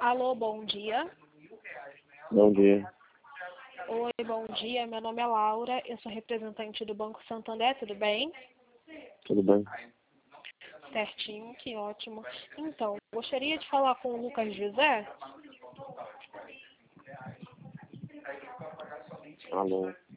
Alô, bom dia. Bom dia. Oi, bom dia. Meu nome é Laura, eu sou representante do Banco Santander, tudo bem? Tudo bem? Certinho, que ótimo. Então, gostaria de falar com o Lucas José? Alô.